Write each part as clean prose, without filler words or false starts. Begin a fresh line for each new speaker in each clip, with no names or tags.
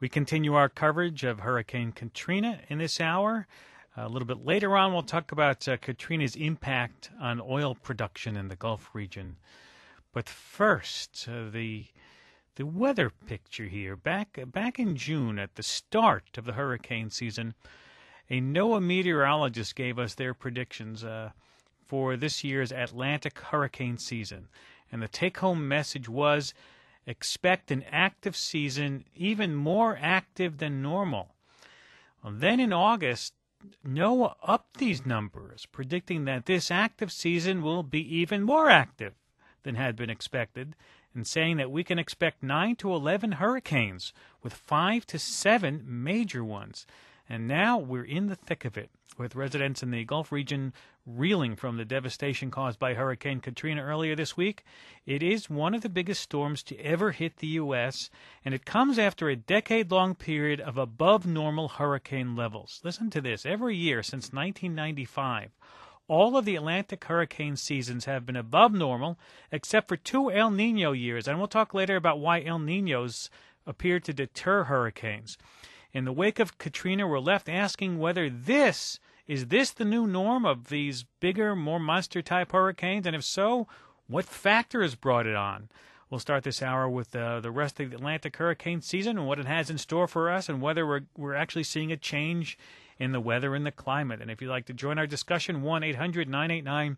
We continue our coverage of Hurricane Katrina in this hour. A little bit later on, we'll talk about Katrina's impact on oil production in the Gulf region. But first, the weather picture here. Back in June, at the start of the hurricane season, a NOAA meteorologist gave us their predictions for this year's Atlantic hurricane season. And the take-home message was, expect an active season, even more active than normal. Well, then in August, NOAA upped these numbers, predicting that this active season will be even more active than had been expected, and saying that we can expect 9 to 11 hurricanes, with 5 to 7 major ones. And now we're in the thick of it, with residents in the Gulf region reeling from the devastation caused by Hurricane Katrina earlier this week. It is one of the biggest storms to ever hit the U.S., and it comes after a decade-long period of above-normal hurricane levels. Listen to this. Every year since 1995, all of the Atlantic hurricane seasons have been above normal, except for 2 El Nino years, and we'll talk later about why El Ninos appear to deter hurricanes. In the wake of Katrina, we're left asking whether is this the new norm of these bigger, more monster-type hurricanes? And if so, what factors brought it on? We'll start this hour with the rest of the Atlantic hurricane season and what it has in store for us, and whether we're actually seeing a change in the weather and the climate. And if you'd like to join our discussion, 1-800-989-8255,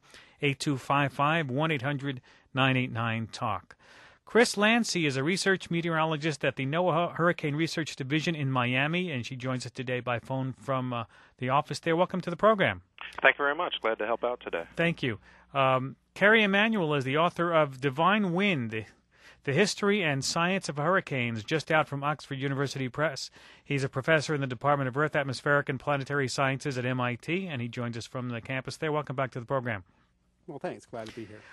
1-800-989-TALK. Chris Landsea is a research meteorologist at the NOAA Hurricane Research Division in Miami, and she joins us today by phone from the office there. Welcome to the program.
Thank you very much. Glad to help out today.
Thank you. Kerry Emanuel is the author of Divine Wind, The History and Science of Hurricanes, just out from Oxford University Press. He's a professor in the Department of Earth, Atmospheric, and Planetary Sciences at MIT, and he joins us from the campus there. Welcome back to the program.
Well, thanks. Glad to be here.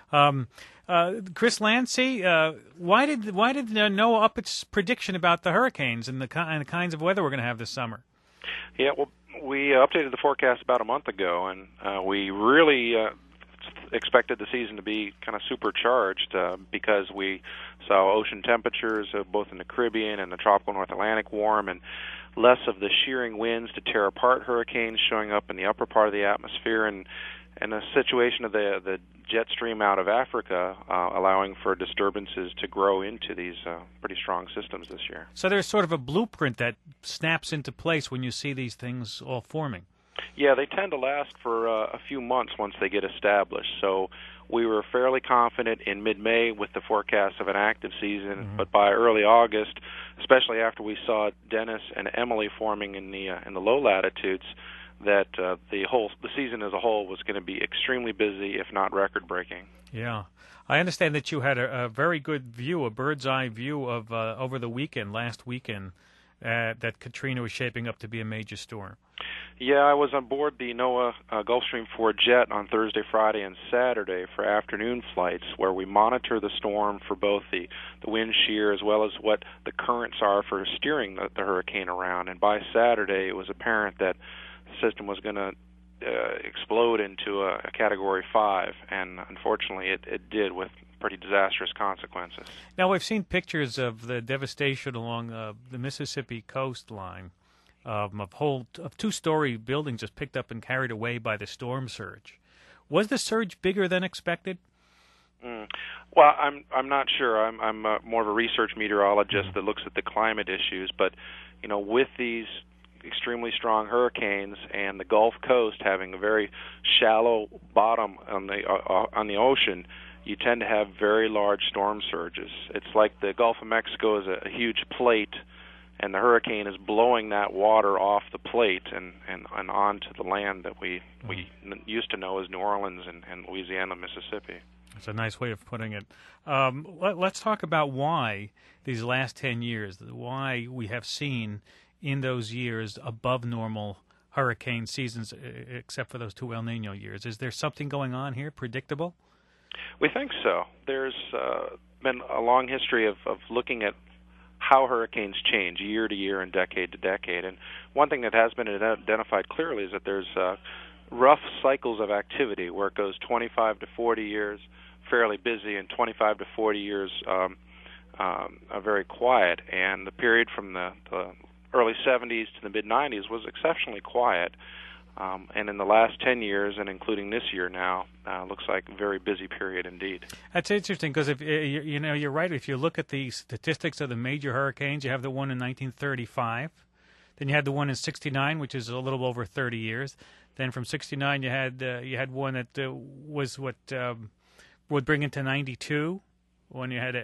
Chris Landsea, why did NOAA up its prediction about the hurricanes and the kinds of weather we're going to have this summer?
Yeah, well, we updated the forecast about a month ago, and we really expected the season to be kind of supercharged because we saw ocean temperatures both in the Caribbean and the tropical North Atlantic warm, and less of the shearing winds to tear apart hurricanes showing up in the upper part of the atmosphere, and a situation of the jet stream out of Africa allowing for disturbances to grow into these pretty strong systems this year.
So there's sort of a blueprint that snaps into place when you see these things all forming.
Yeah, they tend to last for a few months once they get established. So we were fairly confident in mid-May with the forecast of an active season, but by early August, especially after we saw Dennis and Emily forming in the low latitudes, that the season as a whole was going to be extremely busy, if not record-breaking.
Yeah. I understand that you had a very good view, a bird's-eye view of over the last weekend, that Katrina was shaping up to be a major storm.
Yeah, I was on board the NOAA Gulfstream 4 jet on Thursday, Friday, and Saturday for afternoon flights, where we monitor the storm for both the wind shear as well as what the currents are for steering the hurricane around. And by Saturday, it was apparent that the system was going to explode into a Category 5, and unfortunately it did, with pretty disastrous consequences.
Now, we've seen pictures of the devastation along the Mississippi coastline of 2-story buildings just picked up and carried away by the storm surge. Was the surge bigger than expected?
Well, I'm not sure. I'm more of a research meteorologist that looks at the climate issues, but with these extremely strong hurricanes and the Gulf Coast having a very shallow bottom on the ocean, you tend to have very large storm surges. It's like the Gulf of Mexico is a huge plate, and the hurricane is blowing that water off the plate and onto the land that we used to know as New Orleans and Louisiana, Mississippi.
That's a nice way of putting it. Let's talk about why these last 10 years, why we have seen in those years above normal hurricane seasons, except for those 2 El Nino years. Is there something going on here, predictable?
We think so. There's been a long history of looking at how hurricanes change year to year and decade to decade. And one thing that has been identified clearly is that there's rough cycles of activity where it goes 25 to 40 years fairly busy and 25 to 40 years very quiet, and the period from the early 70s to the mid 90s was exceptionally quiet. And in the last 10 years, and including this year now, looks like a very busy period indeed.
That's interesting because if you know, you're right. If you look at the statistics of the major hurricanes, you have the one in 1935, then you had the one in '69, which is a little over 30 years. Then from '69, you had one that was what would bring into '92 when you had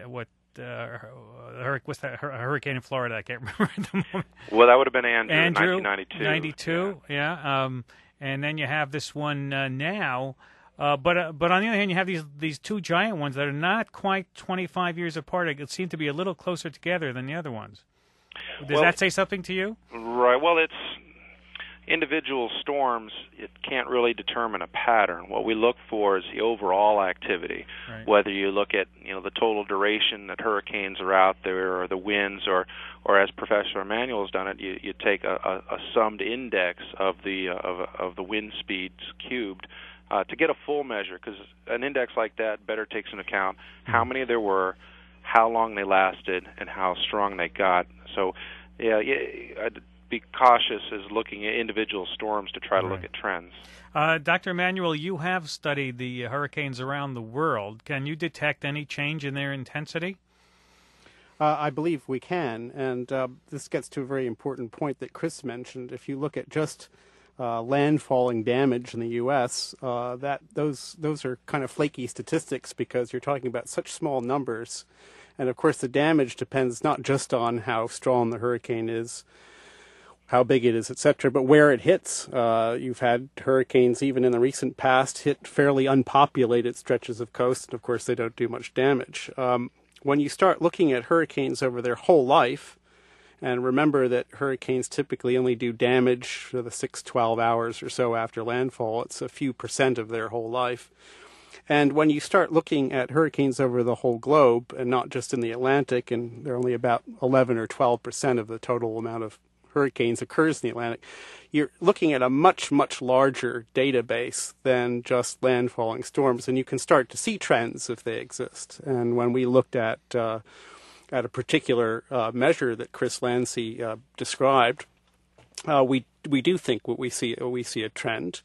what's that hurricane in Florida? I can't remember at the moment.
Well, that would have been Andrew in
1992.
1992.
Yeah. And then you have this one now. But on the other hand, you have these two giant ones that are not quite 25 years apart. It seem to be a little closer together than the other ones. Does that say something to you?
Right. Well, it's individual storms. It can't really determine a pattern. What we look for is the overall activity.
Right.
Whether you look at the total duration that hurricanes are out there, or the winds, or as Professor Emanuel has done it, you take a summed index of the wind speeds cubed to get a full measure. Because an index like that better takes into account how many there were, how long they lasted, and how strong they got. So, I'd be cautious as looking at individual storms to try to look at trends.
Dr. Emanuel, you have studied the hurricanes around the world. Can you detect any change in their intensity?
I believe we can, and this gets to a very important point that Chris mentioned. If you look at just landfalling damage in the U.S., those are kind of flaky statistics because you're talking about such small numbers. And, of course, the damage depends not just on how strong the hurricane is, how big it is, etc., but where it hits. You've had hurricanes, even in the recent past, hit fairly unpopulated stretches of coast, and, of course, they don't do much damage. When you start looking at hurricanes over their whole life, and remember that hurricanes typically only do damage for the 6-12 hours or so after landfall, it's a few % of their whole life. And when you start looking at hurricanes over the whole globe, and not just in the Atlantic, and they're only about 11 or 12% of the total amount of hurricanes occurs in the Atlantic, you're looking at a much, much larger database than just landfalling storms, and you can start to see trends if they exist. And when we looked at a particular measure that Chris Landsea described, we do think we see a trend.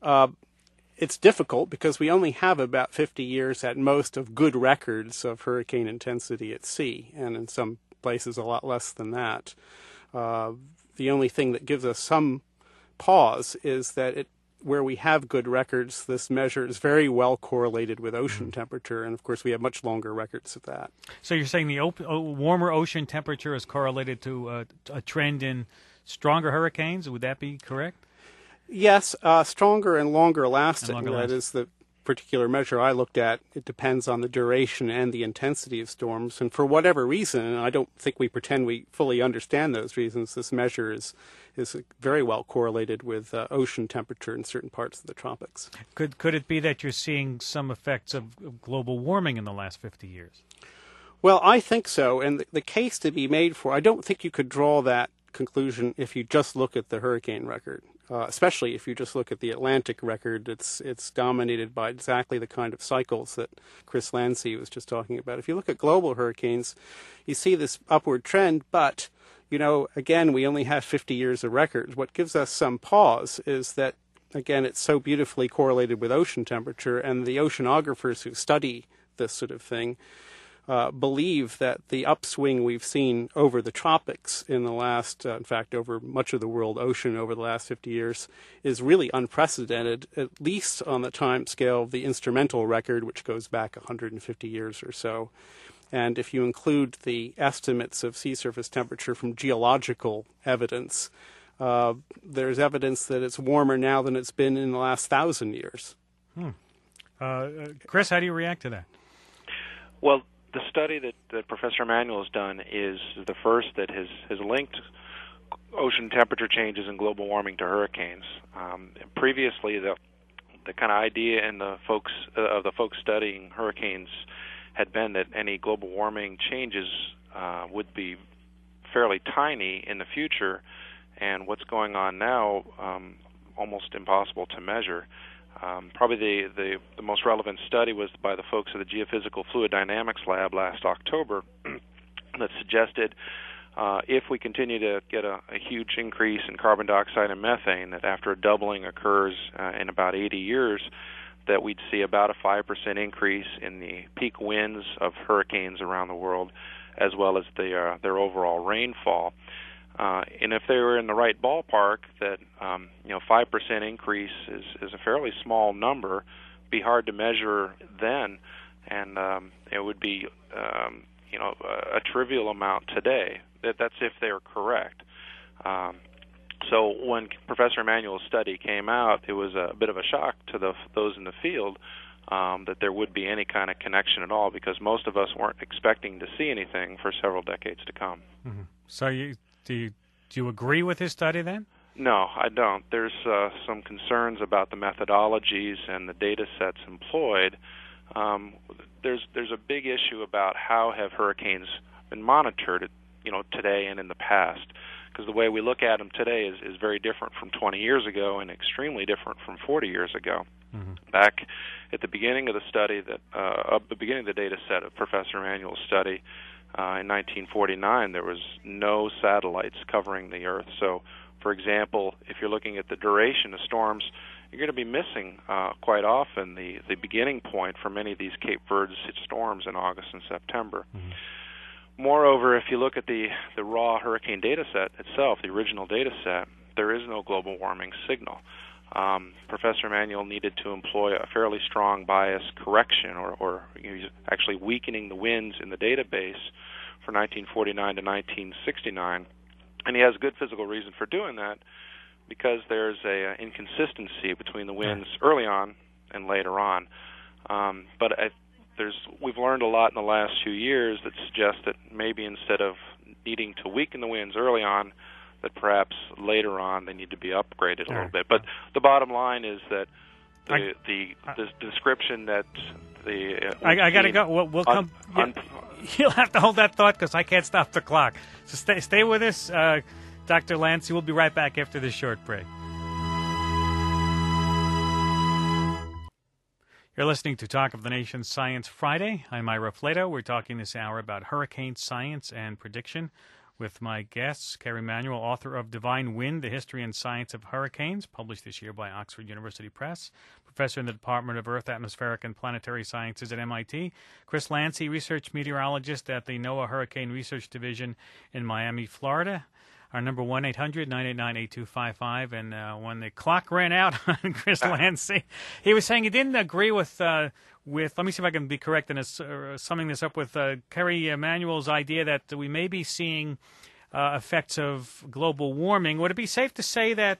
It's difficult because we only have about 50 years at most of good records of hurricane intensity at sea, and in some places a lot less than that. The only thing that gives us some pause is that where we have good records, this measure is very well correlated with ocean temperature, and of course we have much longer records of that.
So you're saying the warmer ocean temperature is correlated to a trend in stronger hurricanes? Would that be correct?
Yes, stronger and longer lasting. That is the particular measure I looked at. It depends on the duration and the intensity of storms. And for whatever reason, and I don't think we pretend we fully understand those reasons, this measure is very well correlated with ocean temperature in certain parts of the tropics.
Could it be that you're seeing some effects of global warming in the last 50 years?
Well, I think so. And the case to be made I don't think you could draw that conclusion if you just look at the hurricane record. Especially if you just look at the Atlantic record, it's dominated by exactly the kind of cycles that Chris Landsea was just talking about. If you look at global hurricanes, you see this upward trend, but, again, we only have 50 years of records. What gives us some pause is that, again, it's so beautifully correlated with ocean temperature, and the oceanographers who study this sort of thing believe that the upswing we've seen over the tropics in the last, in fact, over much of the world ocean over the last 50 years is really unprecedented, at least on the time scale of the instrumental record, which goes back 150 years or so. And if you include the estimates of sea surface temperature from geological evidence, there's evidence that it's warmer now than it's been in the last 1,000 years.
Chris, how do you react to that?
Well, the study that Professor Emanuel has done is the first that has linked ocean temperature changes and global warming to hurricanes. Previously, the kind of idea in the folks studying hurricanes had been that any global warming changes would be fairly tiny in the future, and what's going on now almost impossible to measure. Probably the most relevant study was by the folks at the Geophysical Fluid Dynamics Lab last October, that suggested if we continue to get a huge increase in carbon dioxide and methane, that after a doubling occurs in about 80 years, that we'd see about a 5% increase in the peak winds of hurricanes around the world, as well as their overall rainfall. And if they were in the right ballpark, that 5% increase is a fairly small number, be hard to measure then, and it would be a trivial amount today. That's if they're correct. So when Professor Emanuel's study came out, it was a bit of a shock to those in the field that there would be any kind of connection at all, because most of us weren't expecting to see anything for several decades to come.
Mm-hmm. So do you agree with his study then?
No, I don't. There's some concerns about the methodologies and the data sets employed. There's a big issue about how have hurricanes been monitored, today and in the past, because the way we look at them today is very different from 20 years ago and extremely different from 40 years ago. Mm-hmm. Back at the beginning of the study, the beginning of the data set of Professor Emanuel's study in 1949, there was no satellites covering the Earth. So, for example, if you're looking at the duration of storms, you're going to be missing quite often the beginning point for many of these Cape Verde storms in August and September. Mm-hmm. Moreover, if you look at the raw hurricane data set itself, the original data set, there is no global warming signal. Professor Emanuel needed to employ a fairly strong bias correction, or he's actually weakening the winds in the database for 1949 to 1969. And he has good physical reason for doing that, because there's a inconsistency between the winds early on and later on. We've learned a lot in the last few years that suggest that maybe instead of needing to weaken the winds early on, that perhaps later on they need to be upgraded a little bit. But the bottom line is that the description that
I got to go. We'll come. You'll have to hold that thought, because I can't stop the clock. So stay with us, Dr. Lancy. We'll be right back after this short break. You're listening to Talk of the Nation Science Friday. I'm Ira Flato. We're talking this hour about hurricane science and prediction with my guests, Kerry Emanuel, author of Divine Wind, The History and Science of Hurricanes, published this year by Oxford University Press, professor in the Department of Earth, Atmospheric, and Planetary Sciences at MIT, Chris Lancy, research meteorologist at the NOAA Hurricane Research Division in Miami, Florida. Our number 1-800-989-8255, and when the clock ran out on Chris Lancy, he was saying he didn't agree with. Let me see if I can be correct in summing this up with Kerry Emanuel's idea that we may be seeing effects of global warming. Would it be safe to say that,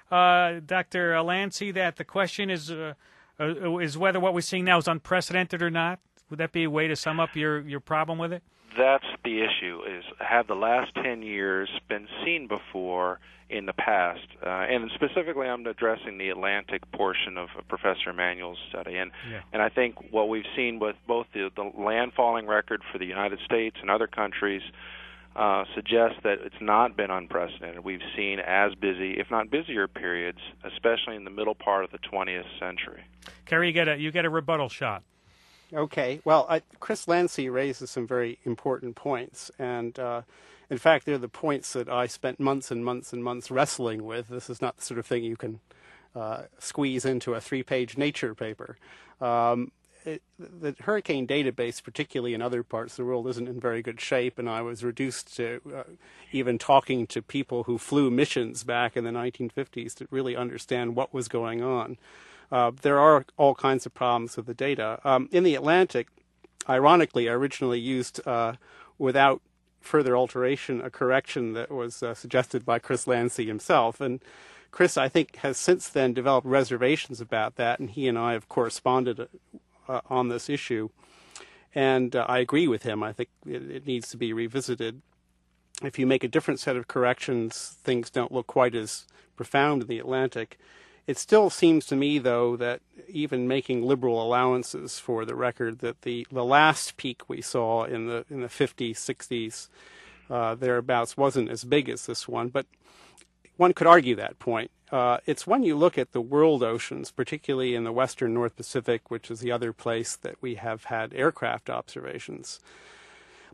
Dr. Lancy, that the question is whether what we're seeing now is unprecedented or not? Would that be a way to sum up your problem with it?
That's the issue, is have the last 10 years been seen before in the past? And specifically, I'm addressing the Atlantic portion of Professor Emanuel's study. And I think what we've seen with both the landfalling record for the United States and other countries suggests that it's not been unprecedented. We've seen as busy, if not busier, periods, especially in the middle part of the 20th century.
Kerry, you get a rebuttal shot.
Okay. Well, Chris Lancy raises some very important points, and in fact, they're the points that I spent months and months and months wrestling with. This is not the sort of thing you can squeeze into a 3-page Nature paper. The hurricane database, particularly in other parts of the world, isn't in very good shape, and I was reduced to even talking to people who flew missions back in the 1950s to really understand what was going on. There are all kinds of problems with the data. In the Atlantic, ironically, I originally used, without further alteration, a correction that was suggested by Chris Lancy himself. And Chris, I think, has since then developed reservations about that, and he and I have corresponded on this issue. And I agree with him. I think it needs to be revisited. If you make a different set of corrections, things don't look quite as profound in the Atlantic. It still seems to me, though, that even making liberal allowances for the record, that the last peak we saw in the 50s, 60s, thereabouts, wasn't as big as this one. But one could argue that point. It's when you look at the world oceans, particularly in the western North Pacific, which is the other place that we have had aircraft observations.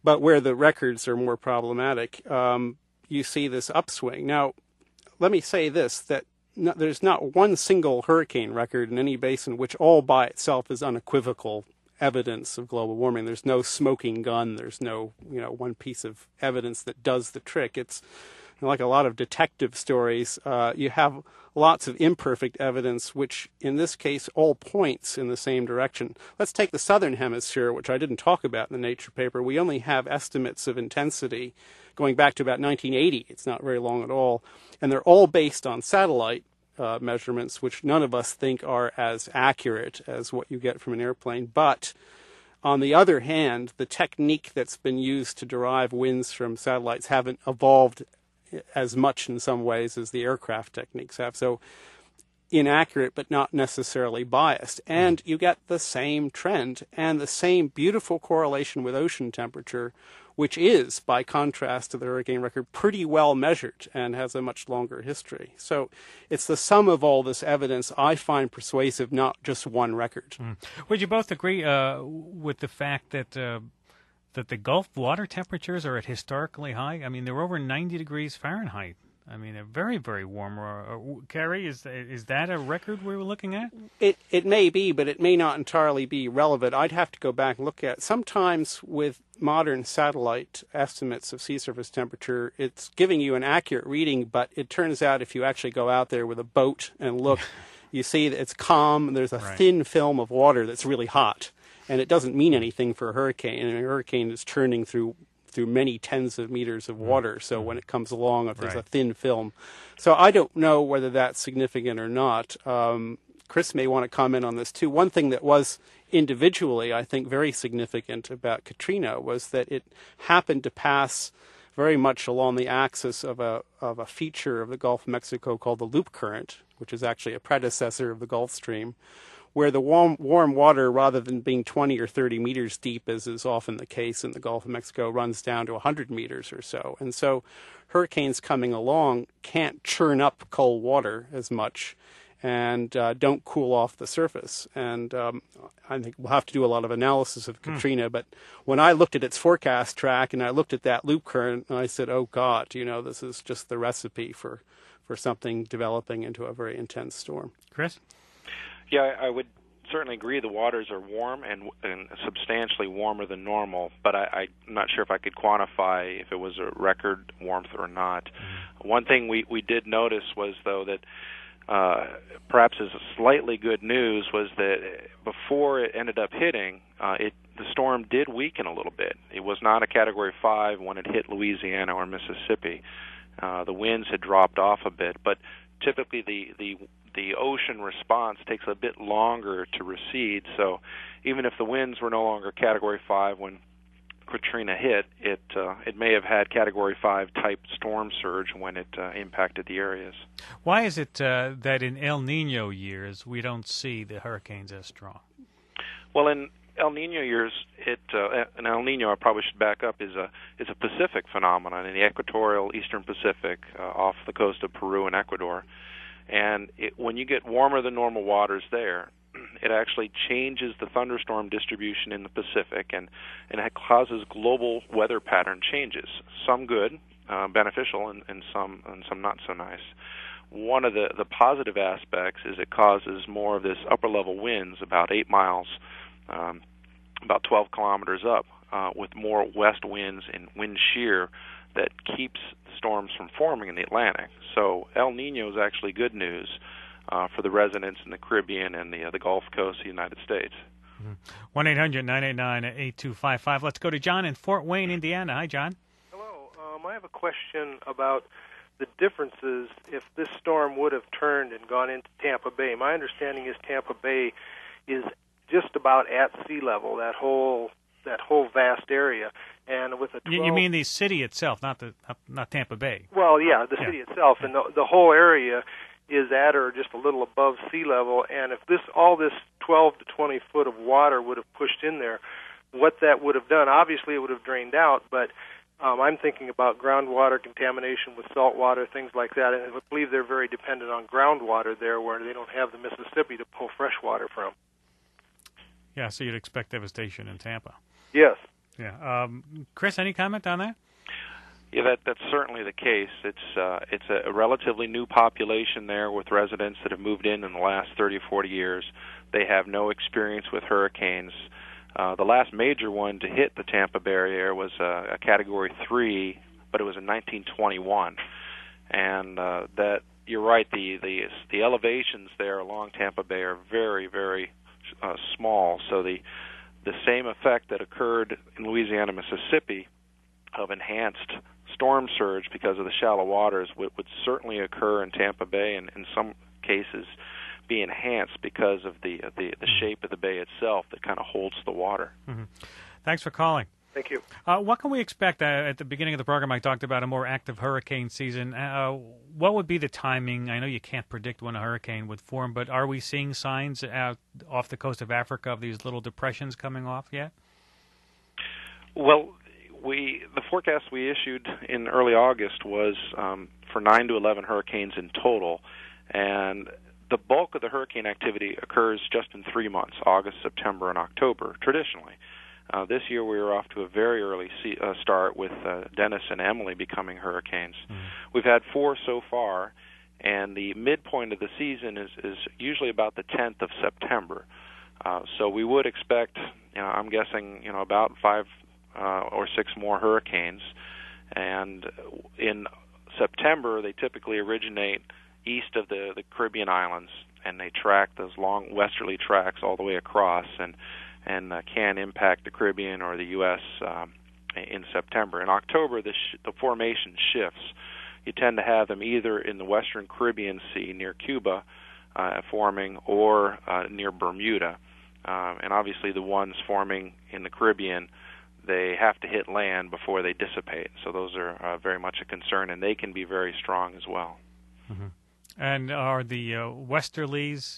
But where the records are more problematic, you see this upswing. Now, let me say this, that there's not one single hurricane record in any basin which all by itself is unequivocal evidence of global warming. There's no smoking gun. There's no, one piece of evidence that does the trick. It's like a lot of detective stories. You have lots of imperfect evidence, which in this case all points in the same direction. Let's take the southern hemisphere, which I didn't talk about in the Nature paper. We only have estimates of intensity going back to about 1980. It's not very long at all. And they're all based on satellite measurements, which none of us think are as accurate as what you get from an airplane. But on the other hand, the technique that's been used to derive winds from satellites haven't evolved as much in some ways as the aircraft techniques have. So inaccurate, but not necessarily biased. And you get the same trend and the same beautiful correlation with ocean temperature, which is, by contrast to the hurricane record, pretty well measured and has a much longer history. So it's the sum of all this evidence I find persuasive, not just one record.
Would you both agree with the fact that the Gulf water temperatures are at historically high? I mean, they're over 90 degrees Fahrenheit. I mean, they're very, very warm. Carrie, is that a record we were looking at?
It may be, but it may not entirely be relevant. I'd have to go back and look at it. Sometimes with modern satellite estimates of sea surface temperature, it's giving you an accurate reading, but it turns out if you actually go out there with a boat and look, you see that it's calm, and there's a thin film of water that's really hot. And it doesn't mean anything for a hurricane. And a hurricane is churning through many tens of meters of water. So when it comes along, if there's a thin film. So I don't know whether that's significant or not. Chris may want to comment on this too. One thing that was individually, I think, very significant about Katrina was that it happened to pass very much along the axis of a feature of the Gulf of Mexico called the Loop Current, which is actually a predecessor of the Gulf Stream, where the warm water, rather than being 20 or 30 meters deep, as is often the case in the Gulf of Mexico, runs down to 100 meters or so. And so hurricanes coming along can't churn up cold water as much and don't cool off the surface. And I think we'll have to do a lot of analysis of Katrina, but when I looked at its forecast track and I looked at that loop current, I said, oh, God, this is just the recipe for something developing into a very intense storm.
Chris?
Yeah, I would certainly agree the waters are warm and substantially warmer than normal, but I'm not sure if I could quantify if it was a record warmth or not. One thing we did notice was, though, that perhaps as slightly good news was that before it ended up hitting, the storm did weaken a little bit. It was not a Category 5 when it hit Louisiana or Mississippi. The winds had dropped off a bit, but typically the ocean response takes a bit longer to recede, so even if the winds were no longer Category 5 when Katrina hit, it may have had Category 5 type storm surge when it impacted the areas.
Why is it that in El Nino years we don't see the hurricanes as strong?
Well, in El Nino years, an El Nino, I probably should back up, is a Pacific phenomenon in the equatorial eastern Pacific off the coast of Peru and Ecuador. And when you get warmer than normal waters there, it actually changes the thunderstorm distribution in the Pacific, and it causes global weather pattern changes. Some good, beneficial, and some not so nice. One of the positive aspects is it causes more of this upper level winds, about 8 miles, about 12 kilometers up, with more west winds and wind shear that keeps storms from forming in the Atlantic. So El Nino is actually good news for the residents in the Caribbean and the Gulf Coast of the United States.
1-800-989-8255. Let's go to John in Fort Wayne, Indiana. Hi, John.
Hello. I have a question about the differences if this storm would have turned and gone into Tampa Bay. My understanding is Tampa Bay is just about at sea level, that whole vast area. And with a 12...
You mean the city itself, not Tampa Bay?
Well, yeah, the city itself, and the whole area is at or just a little above sea level. And if all this 12 to 20 foot of water would have pushed in there, what that would have done, obviously it would have drained out, but I'm thinking about groundwater contamination with salt water, things like that, and I believe they're very dependent on groundwater there where they don't have the Mississippi to pull fresh water from.
Yeah, so you'd expect devastation in Tampa.
Yes.
Yeah. Chris, any comment on that?
Yeah, that's certainly the case. It's a relatively new population there with residents that have moved in the last 30 or 40 years. They have no experience with hurricanes. The last major one to hit the Tampa Bay area was a Category 3, but it was in 1921. And that you're right. The elevations there along Tampa Bay are very, very small. So the same effect that occurred in Louisiana, Mississippi, of enhanced storm surge because of the shallow waters would certainly occur in Tampa Bay, and in some cases be enhanced because of the shape of the bay itself that kind of holds the water.
Mm-hmm. Thanks for calling.
Thank you.
What can we expect? At the beginning of the program, I talked about a more active hurricane season. What would be the timing? I know you can't predict when a hurricane would form, but are we seeing signs out off the coast of Africa of these little depressions coming off yet?
Well, the forecast we issued in early August was for 9 to 11 hurricanes in total, and the bulk of the hurricane activity occurs just in 3 months, August, September, and October, traditionally. This year we were off to a very early start with Dennis and Emily becoming hurricanes. Mm-hmm. We've had 4 so far, and the midpoint of the season is usually about the 10th of September. So we would expect, I'm guessing, about 5 or 6 more hurricanes. And in September, they typically originate east of the Caribbean islands, and they track those long westerly tracks all the way across, and can impact the Caribbean or the U.S. In September. In October, the formation shifts. You tend to have them either in the western Caribbean Sea near Cuba forming, or near Bermuda. And obviously the ones forming in the Caribbean, they have to hit land before they dissipate. So those are very much a concern, and they can be very strong as well.
Mm-hmm. And are the westerlies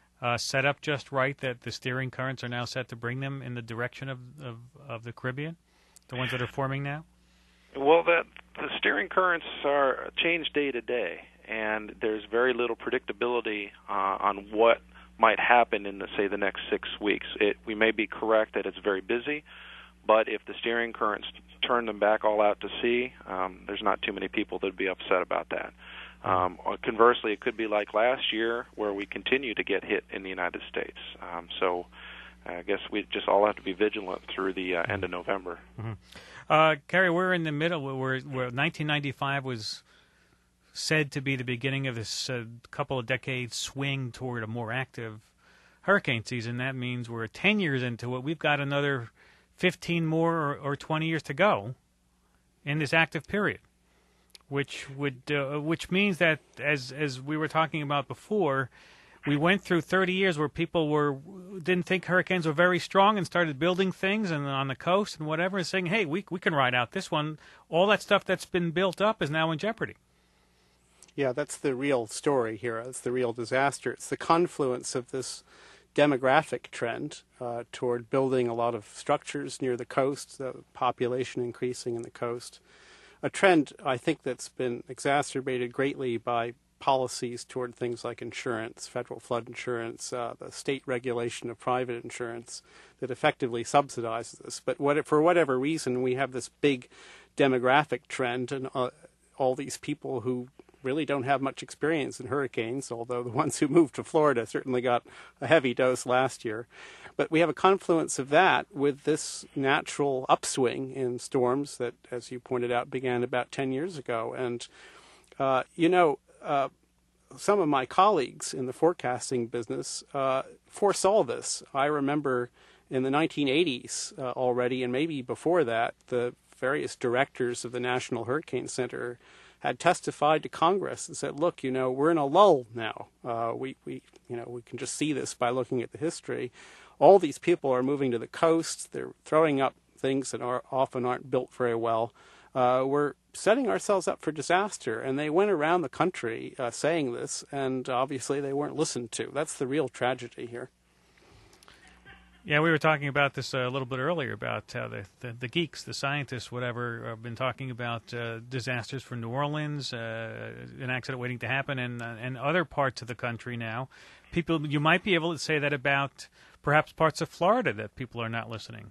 set up just right, that the steering currents are now set to bring them in the direction of the Caribbean, the ones that are forming now?
Well, the steering currents are changed day to day, and there's very little predictability on what might happen in, the next 6 weeks. We may be correct that it's very busy, but if the steering currents turn them back all out to sea, there's not too many people that would be upset about that. Conversely, it could be like last year, where we continue to get hit in the United States. So I guess we just all have to be vigilant through the end of November.
Mm-hmm. Kerry, we're in the middle where 1995 was said to be the beginning of this couple of decades swing toward a more active hurricane season. That means we're 10 years into it. We've got another 15 more or 20 years to go in this active period, which means that, as we were talking about before, we went through 30 years where people didn't think hurricanes were very strong and started building things and on the coast and whatever, and saying, hey, we can ride out this one. All that stuff that's been built up is now in jeopardy.
Yeah, that's the real story here. It's the real disaster. It's the confluence of this demographic trend toward building a lot of structures near the coast, the population increasing in the coast. A trend, I think, that's been exacerbated greatly by policies toward things like insurance, federal flood insurance, the state regulation of private insurance that effectively subsidizes this. But for whatever reason, we have this big demographic trend, and all these people who really don't have much experience in hurricanes, although the ones who moved to Florida certainly got a heavy dose last year. But we have a confluence of that with this natural upswing in storms that, as you pointed out, began about 10 years ago. And, some of my colleagues in the forecasting business foresaw this. I remember in the 1980s already, and maybe before that, the various directors of the National Hurricane Center had testified to Congress and said, look, we're in a lull now. We can just see this by looking at the history. All these people are moving to the coast. They're throwing up things that often aren't built very well. We're setting ourselves up for disaster. And they went around the country saying this, and obviously they weren't listened to. That's the real tragedy here.
Yeah, we were talking about this a little bit earlier about how the geeks, the scientists, whatever, have been talking about disasters for New Orleans, an accident waiting to happen, and other parts of the country now. You might be able to say that about perhaps parts of Florida, that people are not listening.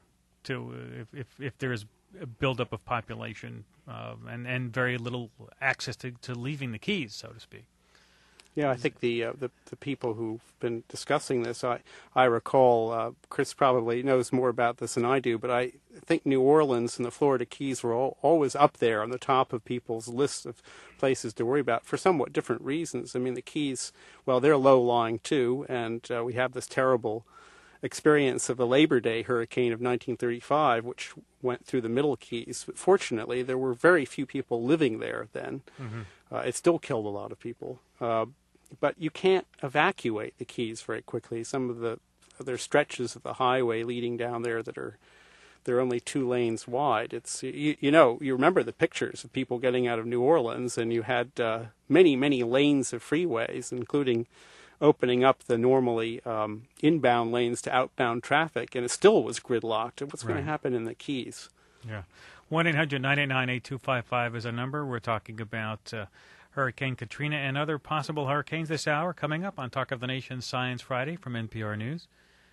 if there is a buildup of population and very little access to leaving the Keys, so to speak.
Yeah, I think the people who've been discussing this, I recall, Chris probably knows more about this than I do, but I think New Orleans and the Florida Keys were always up there on the top of people's lists of places to worry about for somewhat different reasons. I mean, the Keys, well, they're low-lying too, and we have this terrible experience of the Labor Day hurricane of 1935, which went through the Middle Keys. But fortunately, there were very few people living there then. Mm-hmm. It still killed a lot of people. But you can't evacuate the Keys very quickly. Some of there are stretches of the highway leading down there they're only 2 lanes wide. It's you remember the pictures of people getting out of New Orleans, and you had many lanes of freeways, including opening up the normally inbound lanes to outbound traffic, and it still was gridlocked. And what's going to happen in the Keys?
Yeah, 1-800-989-8255 is a number. We're talking about Hurricane Katrina and other possible hurricanes this hour coming up on Talk of the Nation Science Friday from NPR News.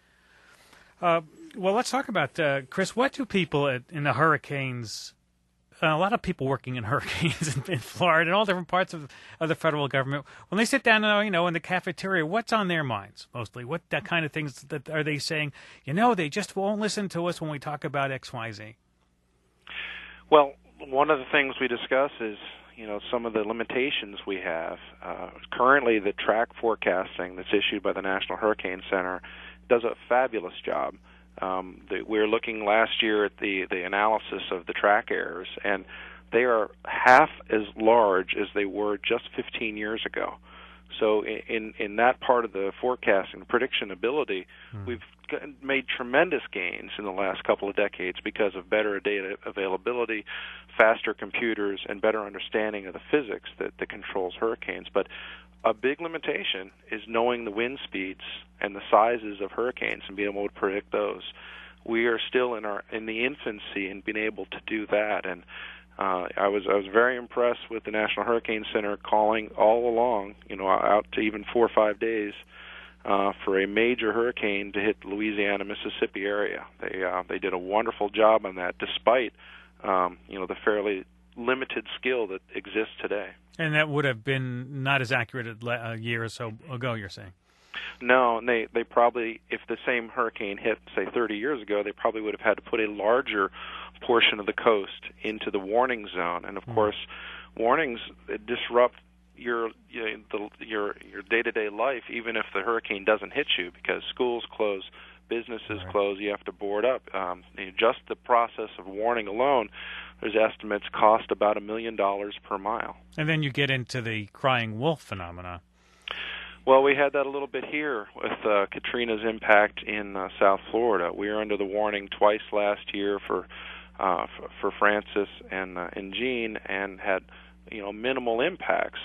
Well, let's talk about, Chris, what do people in the hurricanes, a lot of people working in hurricanes in Florida and all different parts of the federal government, when they sit down, in the cafeteria, what's on their minds mostly? What kind of things that are they saying, they just won't listen to us when we talk about X, Y, Z?
Well, one of the things we discuss is some of the limitations we have. Currently, the track forecasting that's issued by the National Hurricane Center does a fabulous job. We were looking last year at the analysis of the track errors, and they are half as large as they were just 15 years ago. So in that part of the forecasting, prediction ability, we've made tremendous gains in the last couple of decades because of better data availability, faster computers, and better understanding of the physics that controls hurricanes. But a big limitation is knowing the wind speeds and the sizes of hurricanes and being able to predict those. We are still in the infancy in being able to do that, and I was very impressed with the National Hurricane Center calling all along, out to even 4 or 5 days for a major hurricane to hit the Louisiana, Mississippi area. They did a wonderful job on that, despite the fairly limited skill that exists today.
And that would have been not as accurate a year or so ago, you're saying?
No, and they probably, if the same hurricane hit, say, 30 years ago, they probably would have had to put a larger portion of the coast into the warning zone. And, of course, warnings disrupt your day-to-day life, even if the hurricane doesn't hit you, because schools close, businesses close, you have to board up. Just the process of warning alone, there's estimates cost about $1 million per mile.
And then you get into the crying wolf phenomena.
Well, we had that a little bit here with Katrina's impact in South Florida. We were under the warning twice last year for Francis and Jean, and had minimal impacts.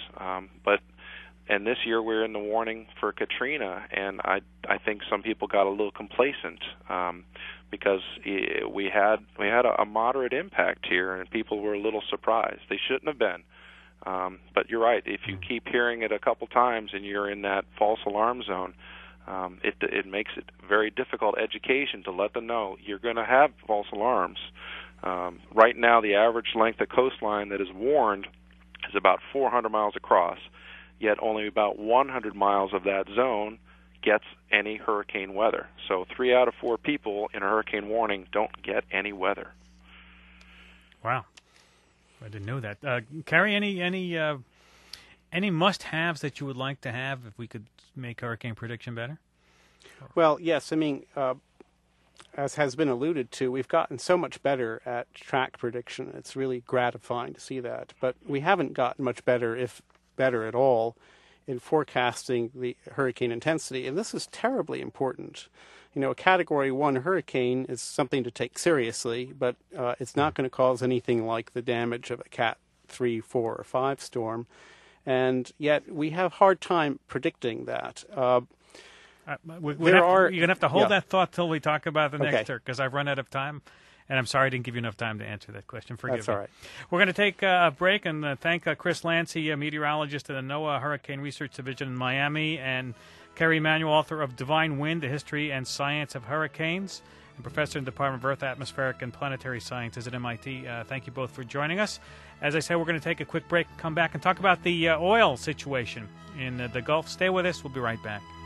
And this year we're in the warning for Katrina, and I think some people got a little complacent because we had a moderate impact here, and people were a little surprised. They shouldn't have been. But you're right. If you keep hearing it a couple times and you're in that false alarm zone, it makes it very difficult education to let them know you're going to have false alarms. Right now, the average length of coastline that is warned is about 400 miles across, yet only about 100 miles of that zone gets any hurricane weather. So 3 out of 4 people in a hurricane warning don't get any weather.
Wow. I didn't know that. Carrie, any must-haves that you would like to have if we could make hurricane prediction better?
Well, yes. I mean, as has been alluded to, we've gotten so much better at track prediction. It's really gratifying to see that. But we haven't gotten much better, if better at all, in forecasting the hurricane intensity. And this is terribly important. A Category 1 hurricane is something to take seriously, but it's not going to cause anything like the damage of a Cat 3, 4, or 5 storm. And yet we have a hard time predicting that.
You're going to have to hold that thought till we talk about the next turn, because I've run out of time, and I'm sorry I didn't give you enough time to answer that question. Forgive me.
That's all right.
We're going to take a break and thank Chris Lancy, a meteorologist at the NOAA Hurricane Research Division in Miami, and Kerry Emanuel, author of Divine Wind, The History and Science of Hurricanes. and professor in the Department of Earth, Atmospheric, and Planetary Sciences at MIT. Thank you both for joining us. As I said, we're going to take a quick break, come back, and talk about the oil situation in the Gulf. Stay with us. We'll be right back.